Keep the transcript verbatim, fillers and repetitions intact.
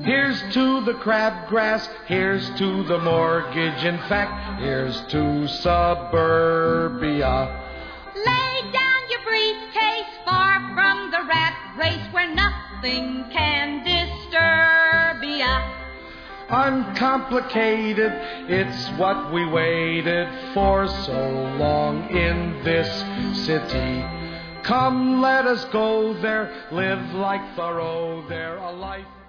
Here's to the crabgrass, here's to the mortgage. In fact, here's to suburbia. Lay down your briefcase far from the rat race where nothing can disturb ya. Uncomplicated, it's what we waited for so long in this city. Come, let us go there, live like Thoreau there, a life